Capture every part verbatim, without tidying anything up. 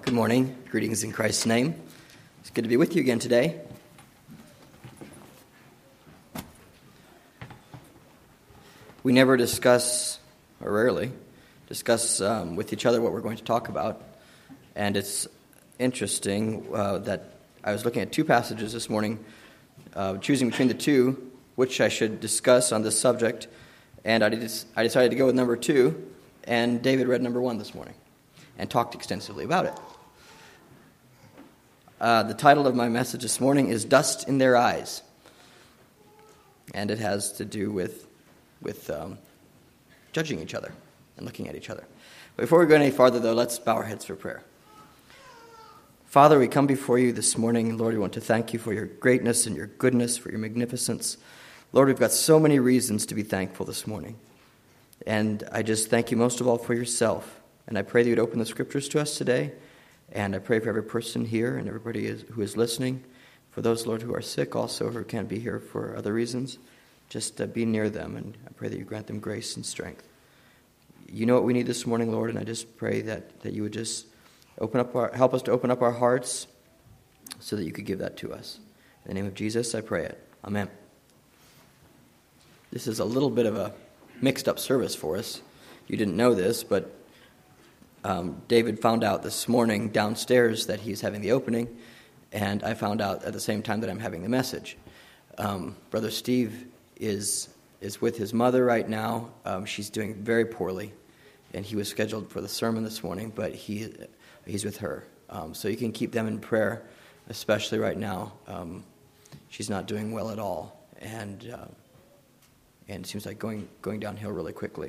Good morning. Greetings in Christ's name. It's good to be with you again today. We never discuss, or rarely, discuss um, with each other what we're going to talk about. And it's interesting uh, that I was looking at two passages this morning, uh, choosing between the two, which I should discuss on this subject. And I, did, I decided to go with number two, and David read number one this morning and talked extensively about it. Uh, the title of my message this morning is Dust in Their Eyes. And it has to do with, with um, judging each other and looking at each other. Before we go any farther, though, let's bow our heads for prayer. Father, we come before you this morning. Lord, we want to thank you for your greatness and your goodness, for your magnificence. Lord, we've got so many reasons to be thankful this morning. And I just thank you most of all for yourself. And I pray that you'd open the scriptures to us today. And I pray for every person here and everybody is, who is listening. For those, Lord, who are sick also, who can't be here for other reasons, just uh, be near them. And I pray that you grant them grace and strength. You know what we need this morning, Lord, and I just pray that, that you would just open up our, help us to open up our hearts so that you could give that to us. In the name of Jesus, I pray it. Amen. This is a little bit of a mixed-up service for us. You didn't know this, but um, David found out this morning downstairs that he's having the opening, and I found out at the same time that I'm having the message. Um, Brother Steve is is with his mother right now. Um, she's doing very poorly, and he was scheduled for the sermon this morning, but he he's with her. Um, so you can keep them in prayer, especially right now. Um, she's not doing well at all, and uh, and it seems like going going downhill really quickly.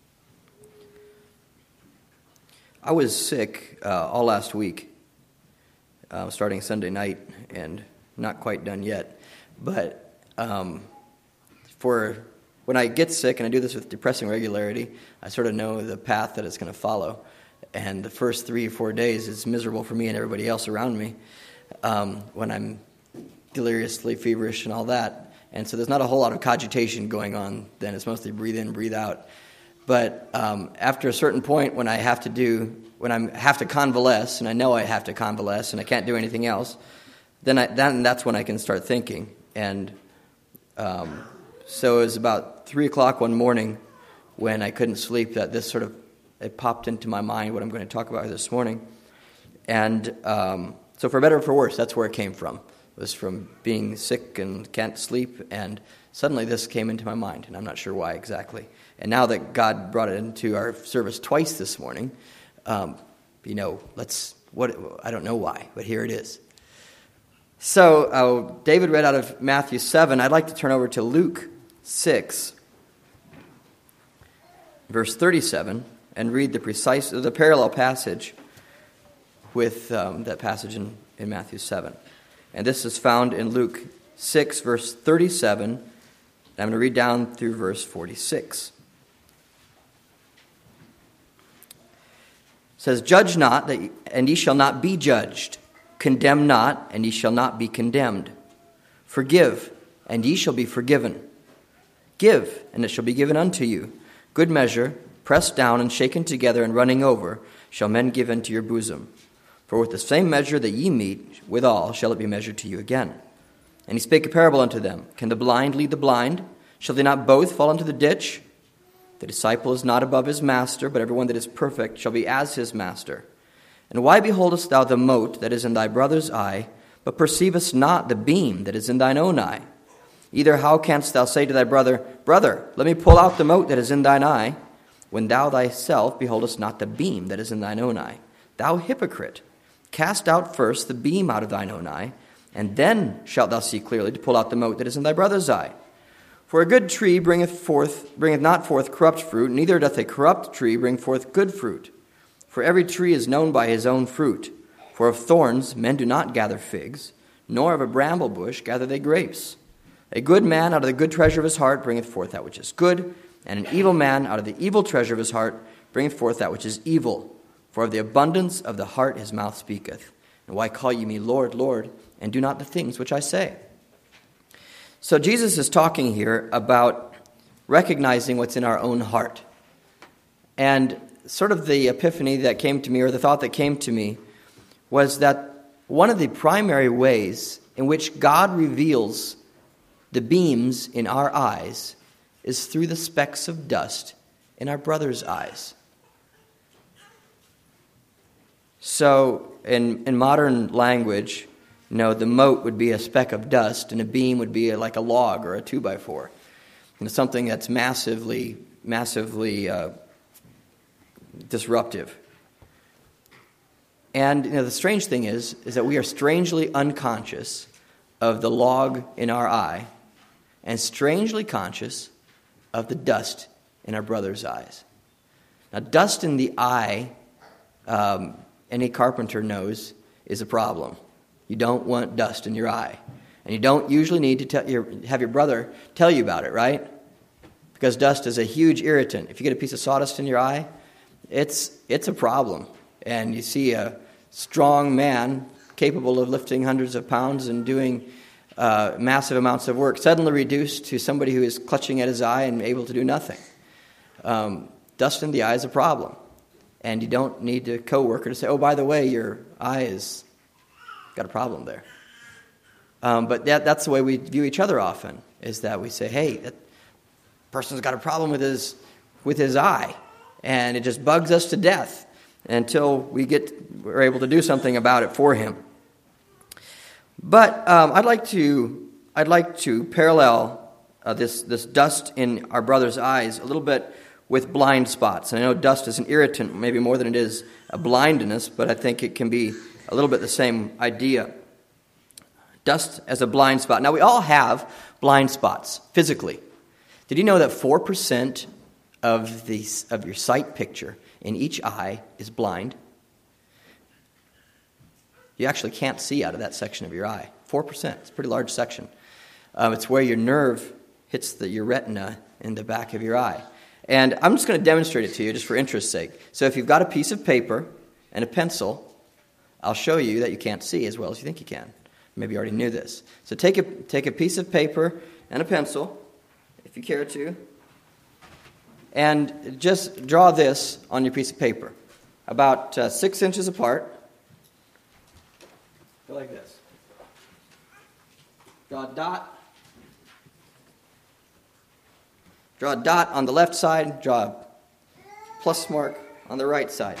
I was sick uh, all last week, uh, starting Sunday night, and not quite done yet. But um, for when I get sick, and I do this with depressing regularity, I sort of know the path that it's going to follow. And the first three or four days is miserable for me and everybody else around me um, when I'm deliriously feverish and all that. And so there's not a whole lot of cogitation going on then. It's mostly breathe in, breathe out. But um, after a certain point, when I have to do, when I have to convalesce, and I know I have to convalesce, and I can't do anything else, then I, then that's when I can start thinking. And um, so it was about three o'clock one morning when I couldn't sleep that this sort of it popped into my mind what I'm going to talk about this morning. And um, so for better or for worse, that's where it came from. It was from being sick and can't sleep, and suddenly this came into my mind, and I'm not sure why exactly. And now that God brought it into our service twice this morning, um, you know, let's, what, I don't know why, but here it is. So uh, David read out of Matthew seven. I'd like to turn over to Luke six, verse thirty-seven, and read the precise, the parallel passage with um, that passage in, in Matthew seven. And this is found in Luke six, verse thirty-seven. And I'm going to read down through verse forty-six. It says, "Judge not, that, and ye shall not be judged. Condemn not, and ye shall not be condemned. Forgive, and ye shall be forgiven. Give, and it shall be given unto you. Good measure, pressed down and shaken together and running over, shall men give into your bosom. For with the same measure that ye meet withal shall it be measured to you again. And he spake a parable unto them. Can the blind lead the blind? Shall they not both fall into the ditch? The disciple is not above his master, but everyone that is perfect shall be as his master. And why beholdest thou the mote that is in thy brother's eye, but perceivest not the beam that is in thine own eye? Either how canst thou say to thy brother, Brother, let me pull out the mote that is in thine eye, when thou thyself beholdest not the beam that is in thine own eye? Thou hypocrite, cast out first the beam out of thine own eye, and then shalt thou see clearly to pull out the mote that is in thy brother's eye. For a good tree bringeth forth bringeth not forth corrupt fruit, neither doth a corrupt tree bring forth good fruit. For every tree is known by his own fruit. For of thorns men do not gather figs, nor of a bramble bush gather they grapes. A good man out of the good treasure of his heart bringeth forth that which is good, and an evil man out of the evil treasure of his heart bringeth forth that which is evil. For of the abundance of the heart his mouth speaketh. And why call ye me Lord, Lord, and do not the things which I say?" So Jesus is talking here about recognizing what's in our own heart. And sort of the epiphany that came to me, or the thought that came to me, was that one of the primary ways in which God reveals the beams in our eyes is through the specks of dust in our brother's eyes. So, in, in modern language, you know, the mote would be a speck of dust, and a beam would be like a log or a two by four. You know, something that's massively, massively uh, disruptive. And you know, the strange thing is, is that we are strangely unconscious of the log in our eye, and strangely conscious of the dust in our brother's eyes. Now, dust in the eye, um, any carpenter knows, is a problem. You don't want dust in your eye. And you don't usually need to tell your, have your brother tell you about it, right? Because dust is a huge irritant. If you get a piece of sawdust in your eye, it's it's a problem. And you see a strong man capable of lifting hundreds of pounds and doing uh, massive amounts of work suddenly reduced to somebody who is clutching at his eye and able to do nothing. Um, dust in the eye is a problem. And you don't need a coworker to say, oh, by the way, your eye is got a problem there. Um, but that, that's the way we view each other often, is that we say, hey, that person's got a problem with his with his eye, and it just bugs us to death until we get we're able to do something about it for him. But um, I'd like to I'd like to parallel uh, this this dust in our brother's eyes a little bit with blind spots. And I know dust is an irritant, maybe more than it is a blindness, but I think it can be a little bit the same idea. Dust as a blind spot. Now, we all have blind spots physically. Did you know that four percent of the of your sight picture in each eye is blind? You actually can't see out of that section of your eye. four percent. It's a pretty large section. Um, it's where your nerve hits the, your retina in the back of your eye. And I'm just going to demonstrate it to you just for interest's sake. So if you've got a piece of paper and a pencil, I'll show you that you can't see as well as you think you can. Maybe you already knew this. So take a take a piece of paper and a pencil, if you care to, and just draw this on your piece of paper, about uh, six inches apart. Go like this. Draw a dot. Draw a dot on the left side. Draw a plus mark on the right side.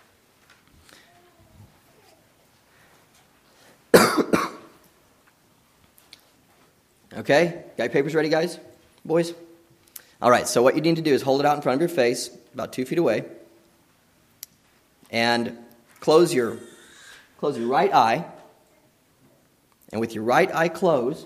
Okay? Got your papers ready, guys? Boys? All right, so what you need to do is hold it out in front of your face, about two feet away, and close your close your right eye. And with your right eye closed,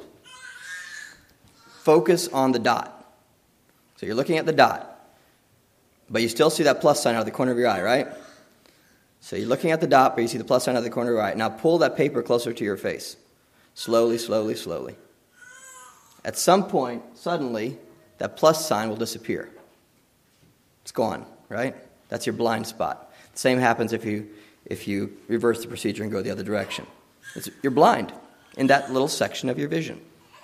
focus on the dot. So you're looking at the dot, but you still see that plus sign out of the corner of your eye, right? So you're looking at the dot, but you see the plus sign out of the corner of your eye. Now pull that paper closer to your face. Slowly, slowly, slowly. At some point, suddenly, that plus sign will disappear. It's gone, right? That's your blind spot. The same happens if you if you reverse the procedure and go the other direction. It's, you're blind in that little section of your vision.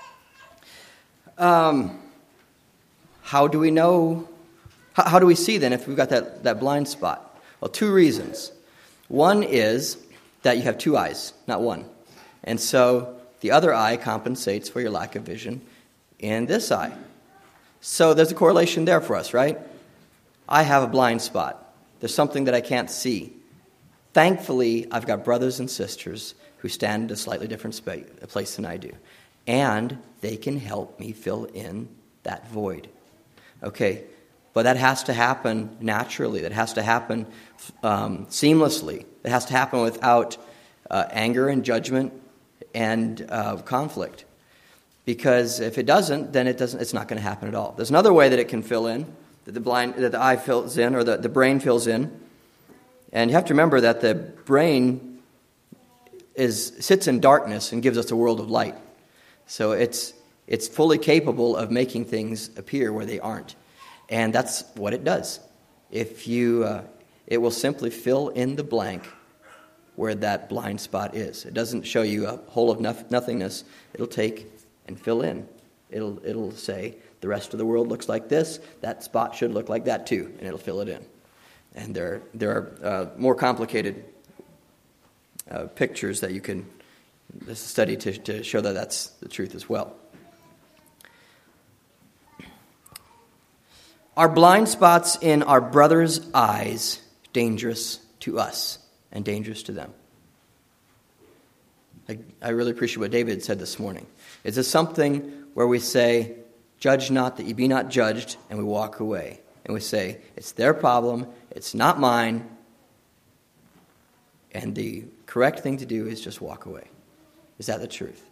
Um, how do we know? How, how do we see then if we've got that, that blind spot? Well, two reasons. One is that you have two eyes, not one. And so the other eye compensates for your lack of vision in this eye. So there's a correlation there for us, right? I have a blind spot. There's something that I can't see. Thankfully, I've got brothers and sisters who stand in a slightly different space, a place than I do. And they can help me fill in that void. Okay, but that has to happen naturally. That has to happen um, seamlessly. It has to happen without uh, anger and judgment and uh, conflict. Because if it doesn't, then it doesn't. It's not going to happen at all. There's another way that it can fill in, that the blind, that the eye fills in, or the, the brain fills in. And you have to remember that the brain is sits in darkness and gives us a world of light. So it's it's fully capable of making things appear where they aren't, and that's what it does. If you, uh, it will simply fill in the blank where that blind spot is. It doesn't show you a hole of nothingness. It'll take and fill in. It'll it'll say the rest of the world looks like this. That spot should look like that too, and it'll fill it in. And there there are uh, more complicated uh, pictures that you can this study to, to show that that's the truth as well. Are blind spots in our brothers' eyes dangerous to us and dangerous to them? I, I really appreciate what David said this morning. Is this something where we say, judge not that ye be not judged, and we walk away? And we say, it's their problem, it's not mine, and the correct thing to do is just walk away. Is that the truth?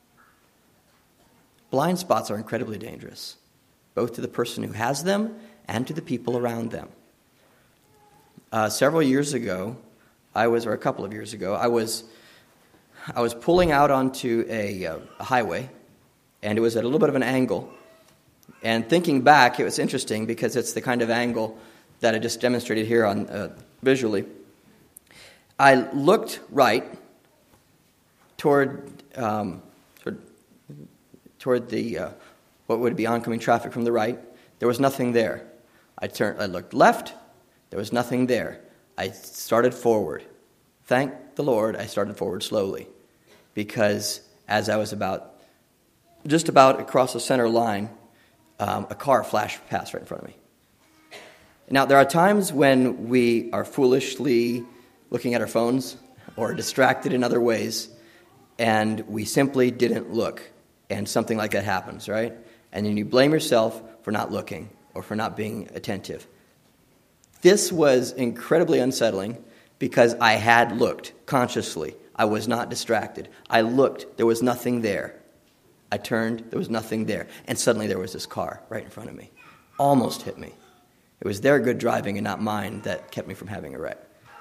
Blind spots are incredibly dangerous, both to the person who has them and to the people around them. Uh, several years ago, I was, or a couple of years ago, I was, I was pulling out onto a, uh, a highway, and it was at a little bit of an angle. And thinking back, it was interesting because it's the kind of angle that I just demonstrated here on uh, visually. I looked right toward um, toward, toward the uh, what would be oncoming traffic from the right. There was nothing there. I turned. I looked left. There was nothing there. I started forward. Thank the Lord, I started forward slowly, because as I was about just about across the center line, um, a car flashed past right in front of me. Now, there are times when we are foolishly looking at our phones or distracted in other ways, and we simply didn't look, and something like that happens, right? And then you blame yourself for not looking or for not being attentive. This was incredibly unsettling because I had looked consciously. I was not distracted. I looked. There was nothing there. I turned. There was nothing there. And suddenly there was this car right in front of me. Almost hit me. It was their good driving and not mine that kept me from having a wreck.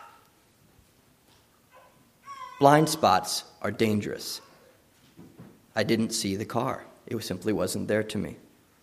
Blind spots are dangerous. I didn't see the car. It simply wasn't there to me.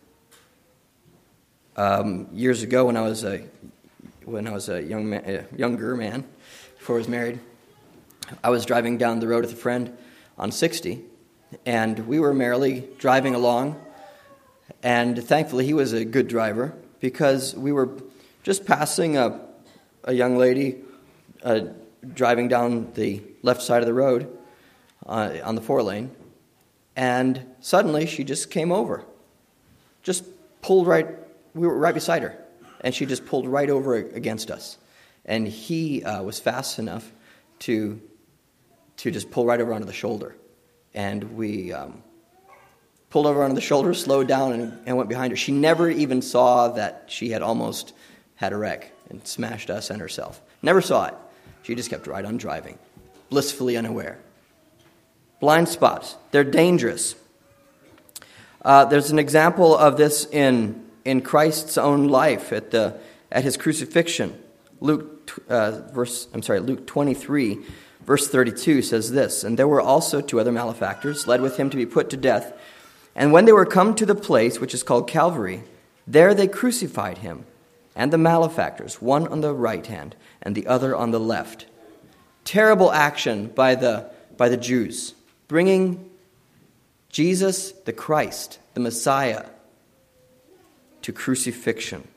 Um, years ago, when I was a when I was a young man, a younger man, before I was married, I was driving down the road with a friend on sixty, and we were merrily driving along. And thankfully, he was a good driver, because we were just passing a a young lady uh, driving down the left side of the road uh, on the four lane, and suddenly she just came over, just pulled right. We were right beside her, and she just pulled right over against us. And he uh, was fast enough to to just pull right over onto the shoulder. And we um, pulled over onto the shoulder, slowed down, and, and went behind her. She never even saw that she had almost had a wreck and smashed us and herself. Never saw it. She just kept right on driving, blissfully unaware. Blind spots, they're dangerous. Uh, there's an example of this in in Christ's own life at the at his crucifixion. Luke uh, verse I'm sorry, Luke twenty-three, verse thirty-two says this, "And there were also two other malefactors led with him to be put to death. And when they were come to the place which is called Calvary, there they crucified him and the malefactors, one on the right hand and the other on the left." Terrible action by the by the Jews, bringing Jesus the Christ, the Messiah, to crucifixion.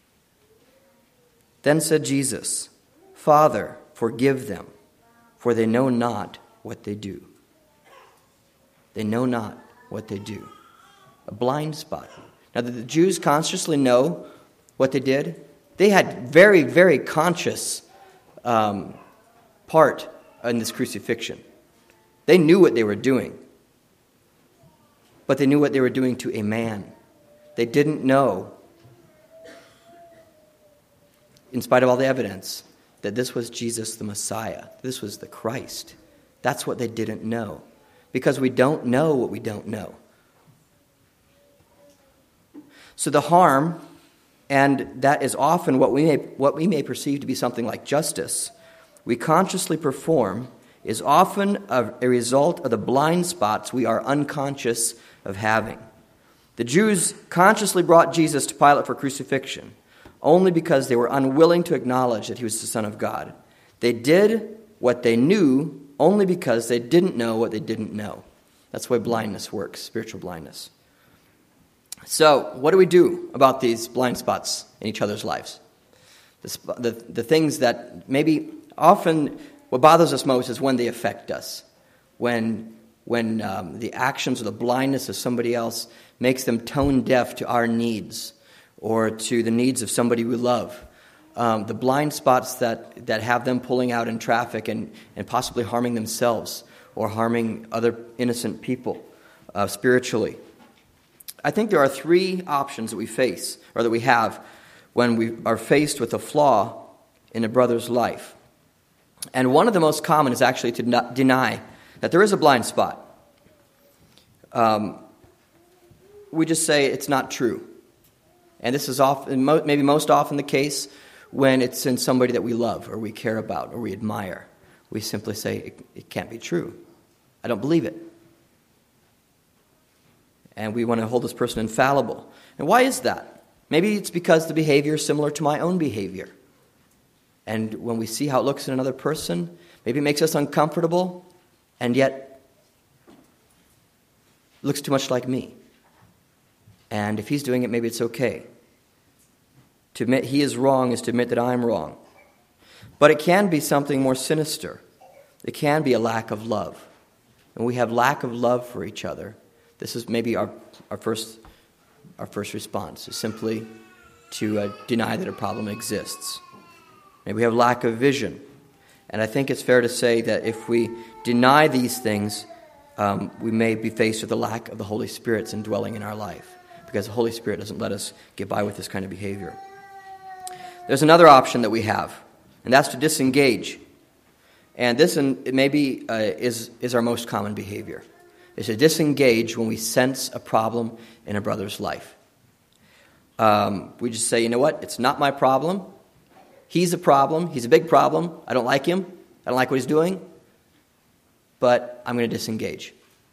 Then said Jesus, "Father, forgive them, for they know not what they do." They know not what they do. A blind spot. Now, did the Jews consciously know what they did? They had very, very conscious um, part in this crucifixion. They knew what they were doing, but they knew what they were doing to a man. They didn't know, in spite of all the evidence, that this was Jesus the Messiah. This was the Christ. That's what they didn't know, because we don't know what we don't know. So the harm, and that is often what we may, what we may perceive to be something like justice, we consciously perform, is often a, a result of the blind spots we are unconscious of having. The Jews consciously brought Jesus to Pilate for crucifixion only because they were unwilling to acknowledge that he was the Son of God. They did what they knew only because they didn't know what they didn't know. That's the way blindness works, spiritual blindness. So, what do we do about these blind spots in each other's lives? The, the, the things that maybe often What bothers us most is when they affect us, when when um, the actions or the blindness of somebody else makes them tone deaf to our needs or to the needs of somebody we love. Um, the blind spots that, that have them pulling out in traffic and, and possibly harming themselves or harming other innocent people uh, spiritually. I think there are three options that we face, or that we have, when we are faced with a flaw in a brother's life. And one of the most common is actually to not deny that there is a blind spot. Um, we just say it's not true. And this is often, maybe most often the case when it's in somebody that we love or we care about or we admire. We simply say, it, it can't be true. I don't believe it. And we want to hold this person infallible. And why is that? Maybe it's because the behavior is similar to my own behavior. And when we see how it looks in another person, maybe it makes us uncomfortable, and yet it looks too much like me. And if he's doing it, maybe it's okay. To admit he is wrong is to admit that I'm wrong. But it can be something more sinister. It can be a lack of love. When we have lack of love for each other, this is maybe our our first our first response, is simply to uh, deny that a problem exists. Maybe we have lack of vision. And I think it's fair to say that if we deny these things, um, we may be faced with the lack of the Holy Spirit's indwelling in our life, because the Holy Spirit doesn't let us get by with this kind of behavior. There's another option that we have, and that's to disengage. And this in, it maybe uh, is, is our most common behavior, is to disengage when we sense a problem in a brother's life. Um, we just say, you know what, it's not my problem. He's a problem. He's a big problem. I don't like him. I don't like what he's doing. But I'm going to disengage.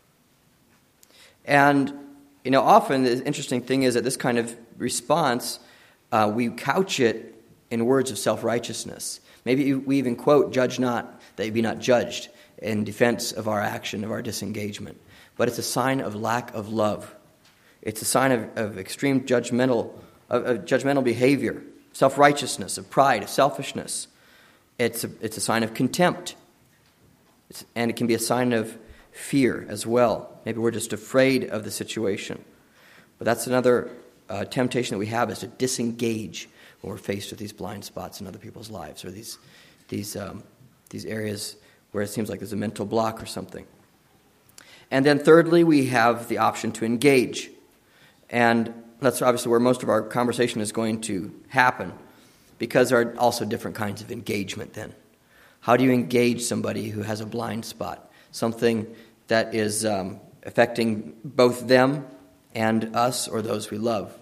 And, you know, often the interesting thing is that this kind of response, uh, we couch it in words of self-righteousness. Maybe we even quote, "Judge not, that you be not judged," in defense of our action, of our disengagement. But it's a sign of lack of love. It's a sign of, of extreme judgmental, of, of judgmental behavior, self-righteousness, of pride, of selfishness. It's a, it's a sign of contempt. It's, and it can be a sign of fear as well. Maybe we're just afraid of the situation. But that's another uh, temptation that we have, is to disengage when we're faced with these blind spots in other people's lives, or these these um, these areas where it seems like there's a mental block or something. And then thirdly, we have the option to engage. And that's obviously where most of our conversation is going to happen, because there are also different kinds of engagement then. How do you engage somebody who has a blind spot, something that is um, affecting both them and us or those we love?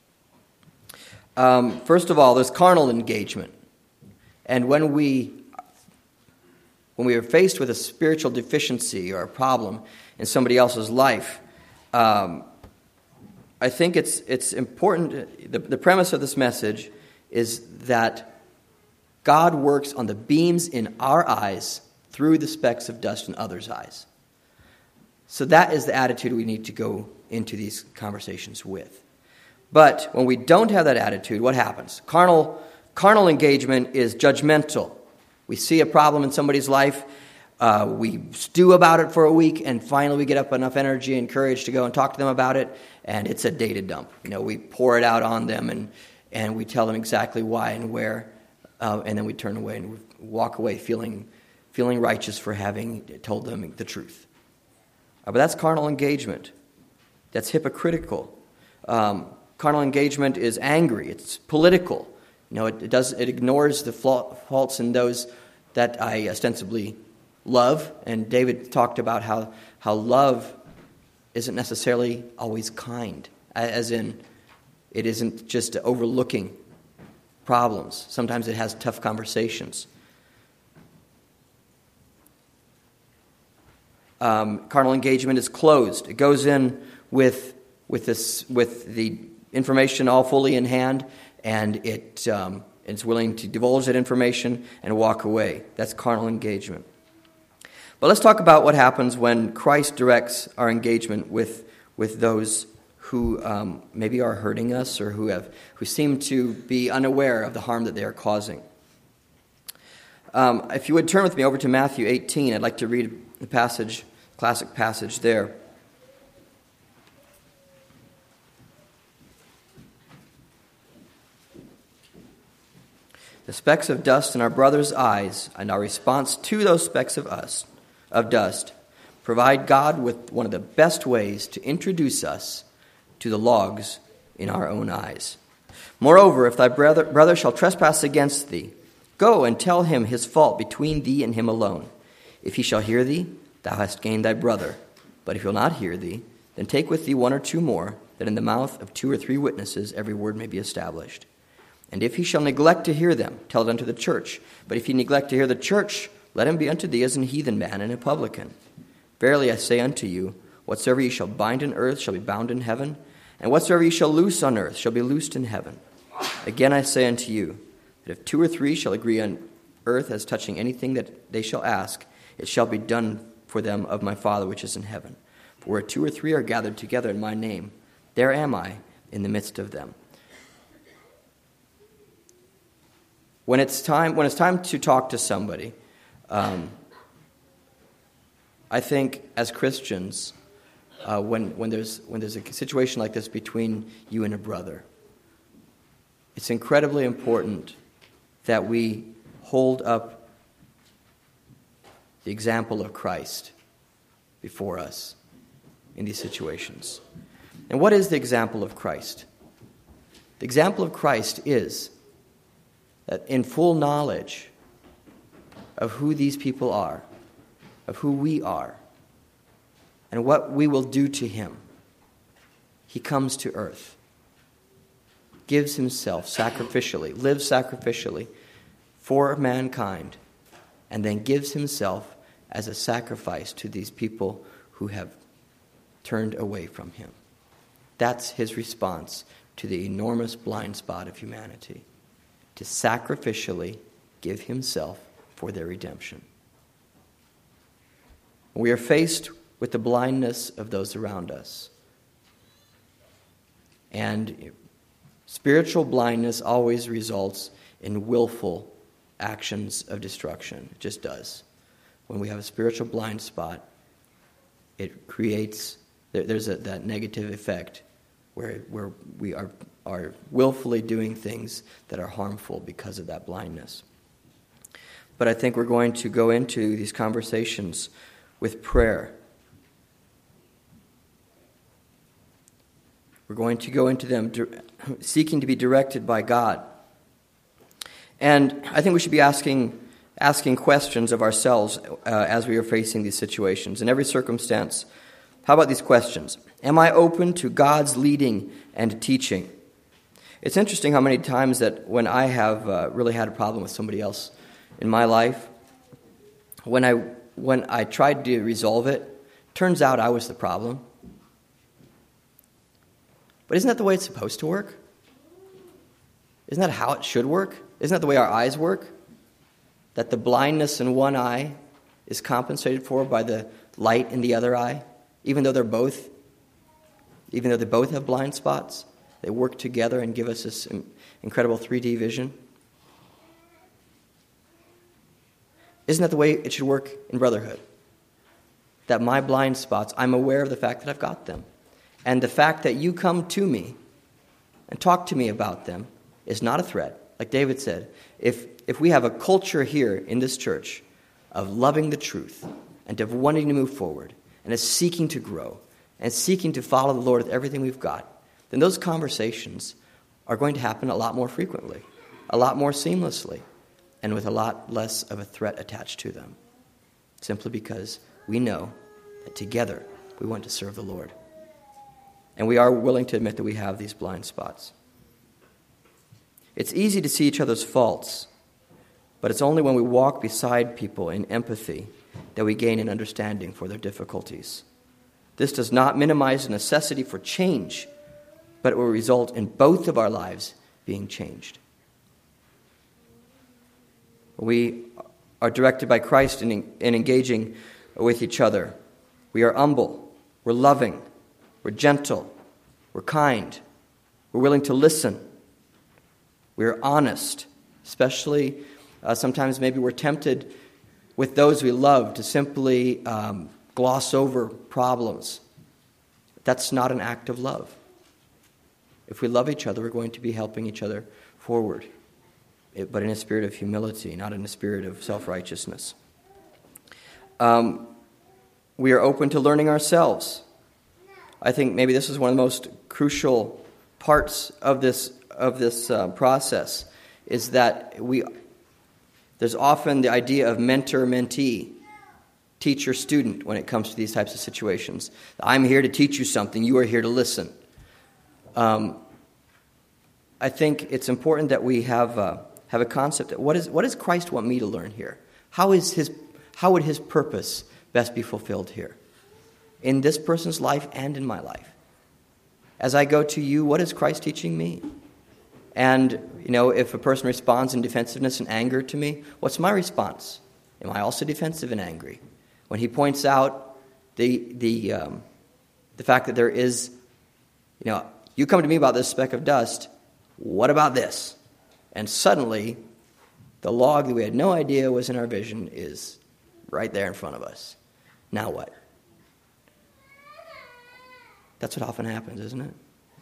Um, first of all, there's carnal engagement. And when we when we are faced with a spiritual deficiency or a problem in somebody else's life, um, I think it's it's important. The, the premise of this message is that God works on the beams in our eyes through the specks of dust in others' eyes. So that is the attitude we need to go into these conversations with. But when we don't have that attitude, what happens? Carnal, carnal engagement is judgmental. We see a problem in somebody's life, uh, we stew about it for a week, and finally we get up enough energy and courage to go and talk to them about it, and it's a data dump. You know, we pour it out on them, and, and we tell them exactly why and where, uh, and then we turn away and we walk away feeling feeling righteous for having told them the truth. Uh, but that's carnal engagement. That's hypocritical. Um, carnal engagement is angry. It's political. You know, it, it does it ignores the faults in those that I ostensibly love. And David talked about how how love isn't necessarily always kind, as in it isn't just overlooking problems. Sometimes it has tough conversations. Um, carnal engagement is closed. It goes in with with this with the information all fully in hand, and it um, it's willing to divulge that information and walk away. That's carnal engagement. But let's talk about what happens when Christ directs our engagement with with those who um, maybe are hurting us, or who have who seem to be unaware of the harm that they are causing. Um, if you would turn with me over to Matthew eighteen, I'd like to read the passage, classic passage there. The specks of dust in our brother's eyes and our response to those specks of us, of dust, provide God with one of the best ways to introduce us to the logs in our own eyes. Moreover, if thy brother, brother shall trespass against thee, go and tell him his fault between thee and him alone. If he shall hear thee, thou hast gained thy brother. But if he will not hear thee, then take with thee one or two more, that in the mouth of two or three witnesses every word may be established. And if he shall neglect to hear them, tell it unto the church. But if he neglect to hear the church, let him be unto thee as an heathen man and a publican. Verily I say unto you, whatsoever ye shall bind in earth shall be bound in heaven, and whatsoever ye shall loose on earth shall be loosed in heaven. Again I say unto you, that if two or three shall agree on earth as touching anything that they shall ask, it shall be done for them of my Father which is in heaven. For where two or three are gathered together in my name, there am I in the midst of them. When it's time, when it's time to talk to somebody, um, I think as Christians, uh, when when there's when there's a situation like this between you and a brother, it's incredibly important that we hold up the example of Christ before us in these situations. And what is the example of Christ? The example of Christ is that in full knowledge of who these people are, of who we are, and what we will do to him, he comes to earth, gives himself sacrificially, lives sacrificially for mankind, and then gives himself as a sacrifice to these people who have turned away from him. That's his response to the enormous blind spot of humanity, to sacrificially give himself for their redemption. We are faced with the blindness of those around us. And spiritual blindness always results in willful actions of destruction. It just does. When we have a spiritual blind spot, it creates, there's a, that negative effect where where we are, are willfully doing things that are harmful because of that blindness. But I think we're going to go into these conversations with prayer. We're going to go into them seeking to be directed by God. And I think we should be asking asking questions of ourselves uh, as we are facing these situations. In every circumstance, how about these questions? Am I open to God's leading and teaching? It's interesting how many times that when I have uh, really had a problem with somebody else in my life, when I when I tried to resolve it, turns out I was the problem. But isn't that the way it's supposed to work? Isn't that how it should work? Isn't that the way our eyes work? That the blindness in one eye is compensated for by the light in the other eye, even though they're both, even though they both have blind spots, they work together and give us this incredible three D vision. Isn't that the way it should work in brotherhood? That my blind spots, I'm aware of the fact that I've got them. And the fact that you come to me and talk to me about them is not a threat. Like David said, if if we have a culture here in this church of loving the truth and of wanting to move forward and of seeking to grow and seeking to follow the Lord with everything we've got, then those conversations are going to happen a lot more frequently, a lot more seamlessly, and with a lot less of a threat attached to them, simply because we know that together we want to serve the Lord. And we are willing to admit that we have these blind spots. It's easy to see each other's faults, but it's only when we walk beside people in empathy that we gain an understanding for their difficulties. This does not minimize the necessity for change, but it will result in both of our lives being changed. We are directed by Christ in, in engaging with each other. We are humble, we're loving, we're gentle, we're kind, we're willing to listen, we're honest, especially Uh, sometimes maybe we're tempted with those we love to simply um, gloss over problems. That's not an act of love. If we love each other, we're going to be helping each other forward, it, but in a spirit of humility, not in a spirit of self-righteousness. Um, we are open to learning ourselves. I think maybe this is one of the most crucial parts of this of this uh, process, is that we there's often the idea of mentor-mentee, teacher-student when it comes to these types of situations. I'm here to teach you something. You are here to listen. Um, I think it's important that we have uh, have a concept that what is what does Christ want me to learn here? How is his how would his purpose best be fulfilled here, in this person's life and in my life? As I go to you, what is Christ teaching me? And, you know, if a person responds in defensiveness and anger to me, what's my response? Am I also defensive and angry? When he points out the the um, the fact that there is, you know, you come to me about this speck of dust, what about this? And suddenly, the log that we had no idea was in our vision is right there in front of us. Now what? That's what often happens, isn't it?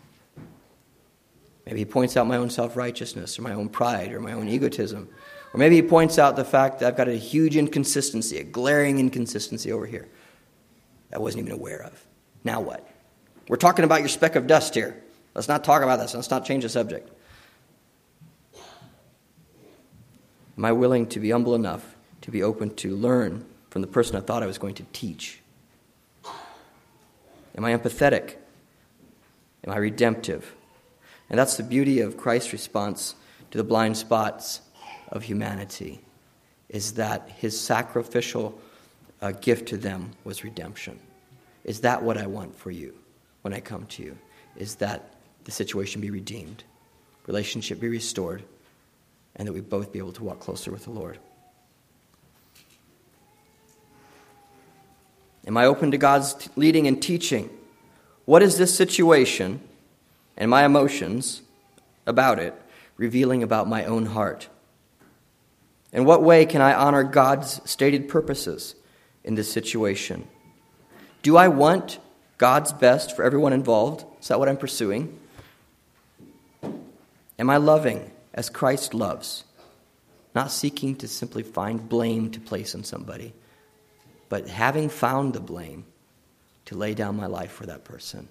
Maybe he points out my own self-righteousness or my own pride or my own egotism. Or maybe he points out the fact that I've got a huge inconsistency, a glaring inconsistency over here that I wasn't even aware of. Now what? We're talking about your speck of dust here. Let's not talk about this. Let's not change the subject. Am I willing to be humble enough to be open to learn from the person I thought I was going to teach? Am I empathetic? Am I redemptive? And that's the beauty of Christ's response to the blind spots of humanity, is that his sacrificial uh, gift to them was redemption. Is that what I want for you when I come to you? Is that the situation be redeemed, relationship be restored, and that we both be able to walk closer with the Lord? Am I open to God's t- leading and teaching? What is this situation and my emotions about it revealing about my own heart? In what way can I honor God's stated purposes in this situation? Do I want God's best for everyone involved? Is that what I'm pursuing? Am I loving as Christ loves, not seeking to simply find blame to place on somebody, but having found the blame, to lay down my life for that person?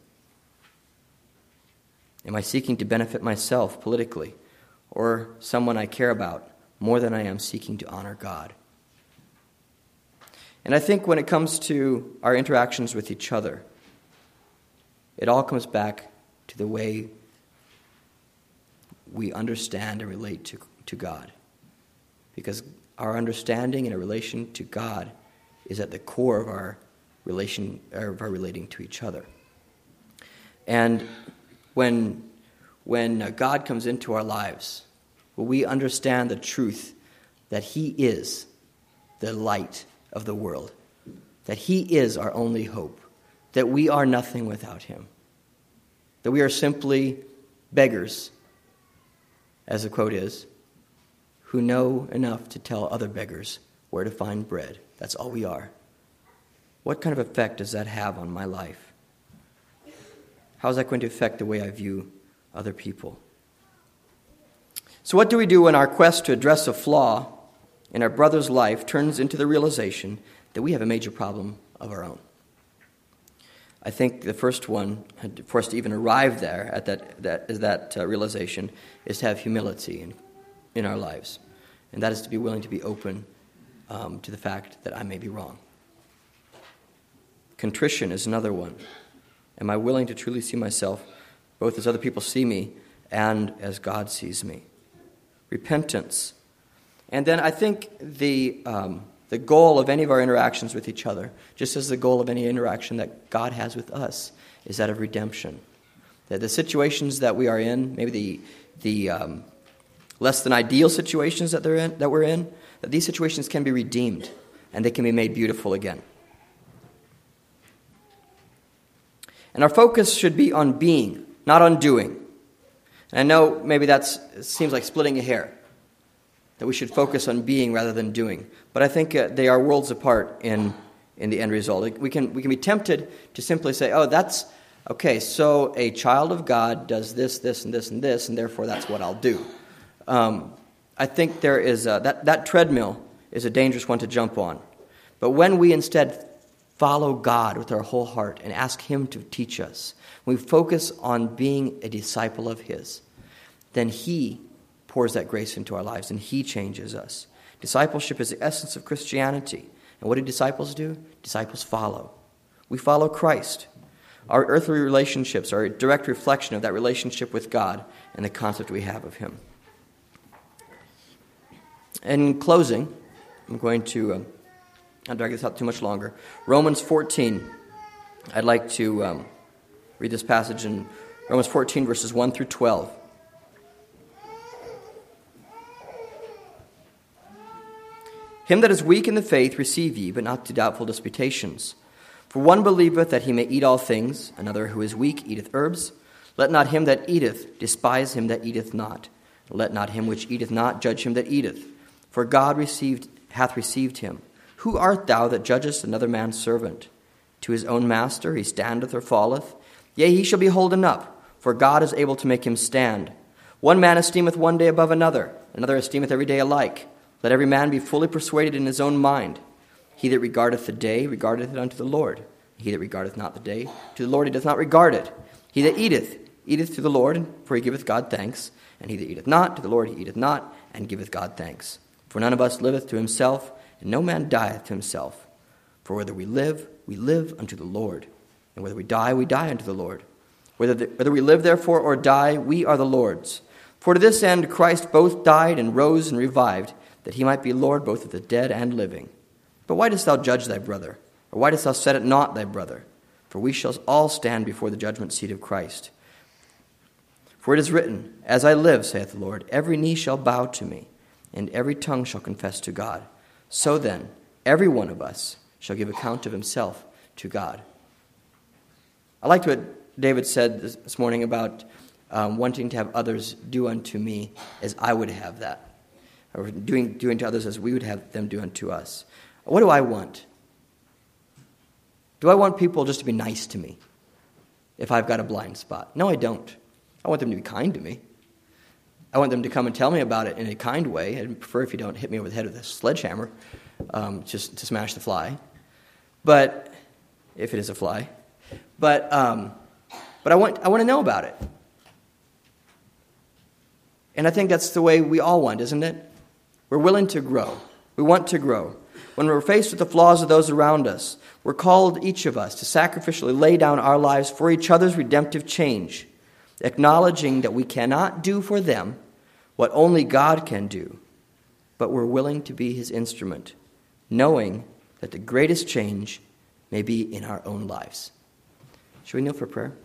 Am I seeking to benefit myself politically or someone I care about more than I am seeking to honor God? And I think when it comes to our interactions with each other, it all comes back to the way we understand and relate to, to God. Because our understanding and our relation to God is at the core of our relation, of our relating to each other. And when, when God comes into our lives, will we understand the truth that he is the light of the world, that he is our only hope, that we are nothing without him, that we are simply beggars, as the quote is, who know enough to tell other beggars where to find bread. That's all we are. What kind of effect does that have on my life? How is that going to affect the way I view other people? So what do we do when our quest to address a flaw in our brother's life turns into the realization that we have a major problem of our own? I think the first one, for us to even arrive there at that that, that uh, realization, is to have humility in, in our lives. And that is to be willing to be open um, to the fact that I may be wrong. Contrition is another one. Am I willing to truly see myself both as other people see me and as God sees me? Repentance. And then I think the um, the goal of any of our interactions with each other, just as the goal of any interaction that God has with us, is that of redemption. That the situations that we are in, maybe the the um, less than ideal situations that they're in, that we're in, that these situations can be redeemed and they can be made beautiful again. And our focus should be on being, not on doing. And I know maybe that seems like splitting a hair. that we should focus on being rather than doing. But I think uh, they are worlds apart in, in the end result. We can, we can be tempted to simply say, oh, that's, okay, so a child of God does this, this, and this, and this, and therefore that's what I'll do. Um, I think there is a, that, that treadmill is a dangerous one to jump on. But when we instead follow God with our whole heart and ask Him to teach us, when we focus on being a disciple of His, then He pours that grace into our lives and He changes us. Discipleship is the essence of Christianity. And what do disciples do? Disciples follow. We follow Christ. Our earthly relationships are a direct reflection of that relationship with God and the concept we have of Him. In closing, I'm going to, um, I'll drag this out too much longer. Romans fourteen, I'd like to um, read this passage in Romans fourteen, verses one through twelve. Him that is weak in the faith receive ye, but not to doubtful disputations. For one believeth that he may eat all things, another who is weak eateth herbs. Let not him that eateth despise him that eateth not. Let not him which eateth not judge him that eateth. For God received hath received him. Who art thou that judgest another man's servant? To his own master he standeth or falleth. Yea, he shall be holden up, for God is able to make him stand. One man esteemeth one day above another, another esteemeth every day alike. Let every man be fully persuaded in his own mind. He that regardeth the day regardeth it unto the Lord. He that regardeth not the day, to the Lord he doth not regard it. He that eateth, eateth to the Lord, for he giveth God thanks. And he that eateth not, to the Lord he eateth not, and giveth God thanks. For none of us liveth to himself, and no man dieth to himself. For whether we live, we live unto the Lord. And whether we die, we die unto the Lord. Whether, the, whether we live, therefore, or die, we are the Lord's. For to this end Christ both died and rose and revived, that he might be Lord both of the dead and living. But why dost thou judge thy brother? Or why dost thou set at naught thy brother? For we shall all stand before the judgment seat of Christ. For it is written, As I live, saith the Lord, every knee shall bow to me, and every tongue shall confess to God. So then, every one of us shall give account of himself to God. I liked what David said this, this morning about um, wanting to have others do unto me as I would have that. Or doing, doing to others as we would have them do unto us. What do I want? Do I want people just to be nice to me if I've got a blind spot? No, I don't. I want them to be kind to me. I want them to come and tell me about it in a kind way. I'd prefer if you don't hit me over the head with a sledgehammer um, just to smash the fly. But, if it is a fly. But, um, but I want I want to know about it. And I think that's the way we all want, isn't it? We're willing to grow. We want to grow. When we're faced with the flaws of those around us, we're called, each of us, to sacrificially lay down our lives for each other's redemptive change, acknowledging that we cannot do for them what only God can do, but we're willing to be His instrument, knowing that the greatest change may be in our own lives. Shall we kneel for prayer?